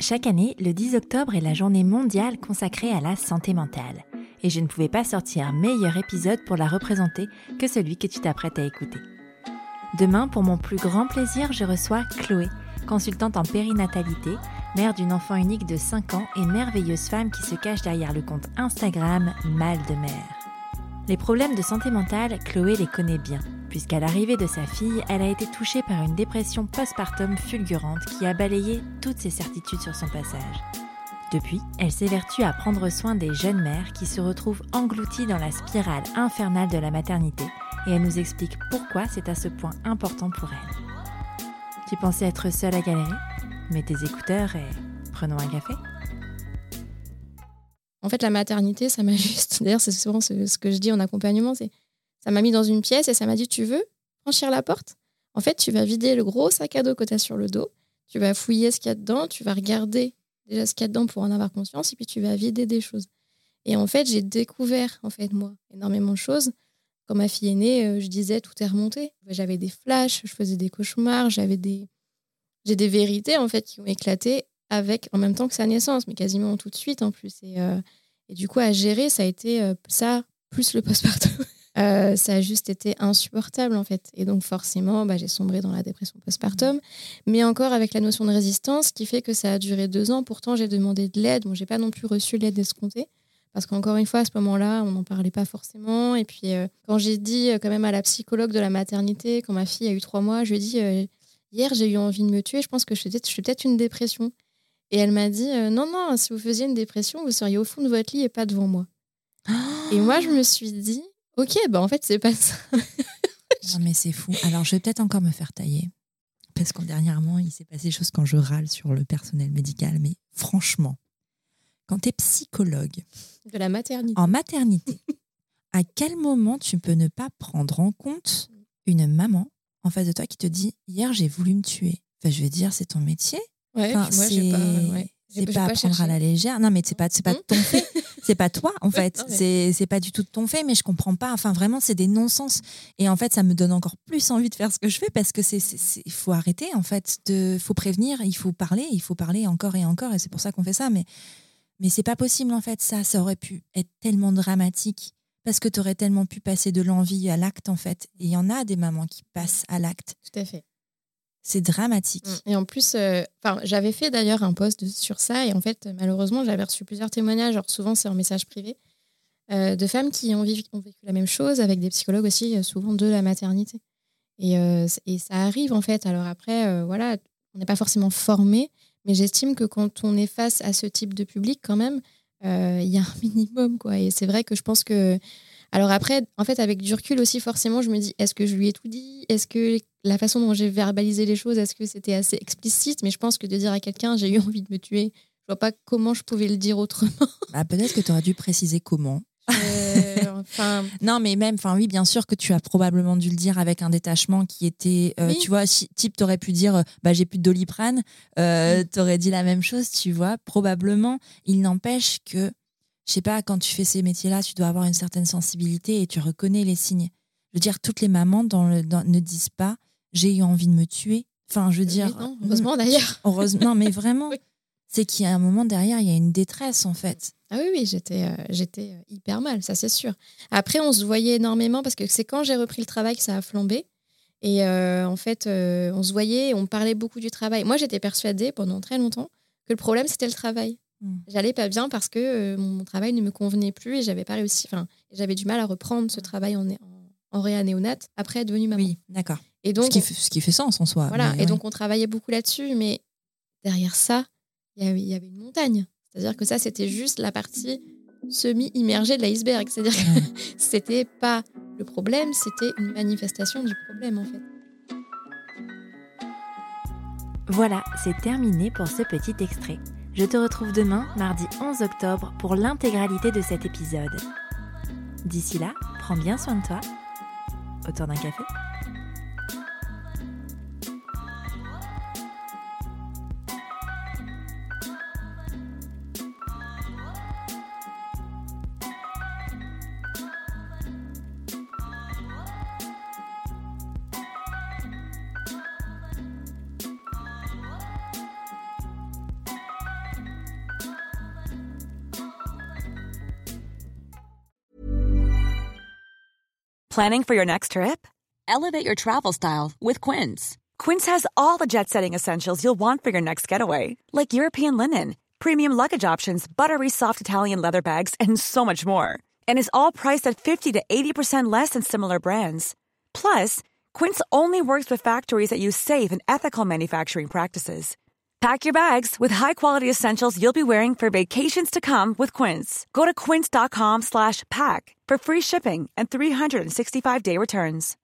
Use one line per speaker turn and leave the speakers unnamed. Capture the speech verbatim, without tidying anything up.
Chaque année, le dix octobre est la journée mondiale consacrée à la santé mentale. Et je ne pouvais pas sortir meilleur épisode pour la représenter que celui que tu t'apprêtes à écouter. Demain, pour mon plus grand plaisir, je reçois Chloé, consultante en périnatalité, mère d'une enfant unique de cinq ans et merveilleuse femme qui se cache derrière le compte Instagram Mal de Mère. Les problèmes de santé mentale, Chloé les connaît bien, puisqu'à l'arrivée de sa fille, elle a été touchée par une dépression postpartum fulgurante qui a balayé toutes ses certitudes sur son passage. Depuis, elle s'évertue à prendre soin des jeunes mères qui se retrouvent englouties dans la spirale infernale de la maternité et elle nous explique pourquoi c'est à ce point important pour elle. Tu pensais être seule à galérer ? Mets tes écouteurs et prenons un café.
En fait, la maternité, ça m'a juste... D'ailleurs, c'est souvent ce, ce que je dis en accompagnement, c'est ça m'a mis dans une pièce et ça m'a dit, tu veux franchir la porte ? En fait, tu vas vider le gros sac à dos que tu as sur le dos, tu vas fouiller ce qu'il y a dedans, tu vas regarder déjà ce qu'il y a dedans pour en avoir conscience et puis tu vas vider des choses. Et en fait, j'ai découvert, en fait, moi, énormément de choses. Quand ma fille est née, je disais, tout est remonté. J'avais des flashs, je faisais des cauchemars, j'avais des... j'ai des vérités, en fait, qui ont éclaté avec, en même temps que sa naissance, mais quasiment tout de suite, en plus. Et, euh, et du coup, à gérer, ça a été euh, ça, plus le postpartum. euh, ça a juste été insupportable, en fait. Et donc, forcément, bah, j'ai sombré dans la dépression postpartum, mais encore avec la notion de résistance, qui fait que ça a duré deux ans. Pourtant, j'ai demandé de l'aide. Bon, j'ai pas non plus reçu l'aide escomptée. Parce qu'encore une fois, à ce moment-là, on n'en parlait pas forcément. Et puis, euh, quand j'ai dit euh, quand même à la psychologue de la maternité, quand ma fille a eu trois mois, je lui ai dit euh, « Hier, j'ai eu envie de me tuer, je pense que je suis peut-être, je suis peut-être une dépression. » Et elle m'a dit euh, « Non, non, si vous faisiez une dépression, vous seriez au fond de votre lit et pas devant moi. Oh » Et moi, je me suis dit « Ok, bah en fait, c'est pas ça. »
Non, mais c'est fou. Alors, je vais peut-être encore me faire tailler. Parce qu'en dernièrement, il s'est passé des choses quand je râle sur le personnel médical. Mais franchement, quand tu es psychologue
de la maternité.
En maternité, à quel moment tu peux ne pas prendre en compte une maman en face de toi qui te dit « Hier, j'ai voulu me tuer ». Enfin, je veux dire, c'est ton métier.
Ouais,
enfin,
moi,
c'est
j'ai pas, ouais.
c'est
j'ai,
pas
j'ai
à
pas
prendre
cherché.
à la légère. Non, mais c'est pas, c'est pas de ton fait. C'est pas toi, en fait.
Non, mais...
c'est, c'est pas du tout de ton fait, mais je comprends pas. Enfin, vraiment, c'est des non-sens. Et en fait, ça me donne encore plus envie de faire ce que je fais parce que c'est, c'est, c'est, il faut arrêter, en fait. Il faut prévenir, il faut parler, il faut parler encore et encore. Et c'est pour ça qu'on fait ça. Mais Mais c'est pas possible, en fait, ça. Ça aurait pu être tellement dramatique parce que tu aurais tellement pu passer de l'envie à l'acte, en fait. Et il y en a des mamans qui passent à l'acte.
Tout à fait.
C'est dramatique.
Et en plus, euh, j'avais fait d'ailleurs un post sur ça et en fait, malheureusement, j'avais reçu plusieurs témoignages, alors souvent c'est en message privé, euh, de femmes qui ont, vécu, ont vécu la même chose avec des psychologues aussi, souvent de la maternité. Et, euh, et ça arrive, en fait. Alors après, euh, voilà, on n'est pas forcément formé. Mais j'estime que quand on est face à ce type de public, quand même, il euh, y a un minimum, quoi. Et c'est vrai que je pense que... Alors après, en fait, avec du recul aussi, forcément, je me dis, est-ce que je lui ai tout dit ? Est-ce que la façon dont j'ai verbalisé les choses, est-ce que c'était assez explicite ? Mais je pense que de dire à quelqu'un, j'ai eu envie de me tuer, je vois pas comment je pouvais le dire autrement.
Bah, peut-être que tu aurais dû préciser comment.
Euh, enfin...
Non, mais même, enfin oui, bien sûr que tu as probablement dû le dire avec un détachement qui était, euh,
oui.
tu vois, si, type, t'aurais pu dire, bah j'ai plus de Doliprane, euh, oui. T'aurais dit la même chose, tu vois, probablement. Il n'empêche que, je sais pas, quand tu fais ces métiers-là, tu dois avoir une certaine sensibilité et tu reconnais les signes. Je veux dire, toutes les mamans dans le, dans, ne disent pas, j'ai eu envie de me tuer. Enfin, je veux dire,
oui, non, heureusement d'ailleurs.
Heureusement, non, mais vraiment. Oui. C'est qu'il y a un moment derrière, il y a une détresse, en fait.
Ah oui, oui, j'étais, euh, j'étais hyper mal, ça c'est sûr. Après, on se voyait énormément parce que c'est quand j'ai repris le travail que ça a flambé. Et euh, en fait, euh, on se voyait, on parlait beaucoup du travail. Moi, j'étais persuadée pendant très longtemps que le problème, c'était le travail. Mmh. J'allais pas bien parce que euh, mon travail ne me convenait plus et j'avais pas réussi. Enfin, j'avais du mal à reprendre ce travail en, en, en réa-néonate après être devenue maman.
Oui, d'accord.
Et donc,
ce, qui fait, ce qui fait sens en soi.
Voilà,
mais,
et
oui.
donc on travaillait beaucoup là-dessus, mais derrière ça, il y avait, il y avait une montagne. C'est-à-dire que ça, c'était juste la partie semi-immergée de l'iceberg. C'est-à-dire que ouais. C'était pas le problème, c'était une manifestation du problème, en fait.
Voilà, c'est terminé pour ce petit extrait. Je te retrouve demain, mardi onze octobre, pour l'intégralité de cet épisode. D'ici là, prends bien soin de toi. Autour d'un café.
Planning for your next trip? Elevate your travel style with Quince. Quince has all the jet-setting essentials you'll want for your next getaway, like European linen, premium luggage options, buttery soft Italian leather bags, and so much more. And is all priced at fifty to eighty percent less than similar brands. Plus, Quince only works with factories that use safe and ethical manufacturing practices. Pack your bags with high-quality essentials you'll be wearing for vacations to come with Quince. Go to quince.com slash pack for free shipping and three sixty-five day returns.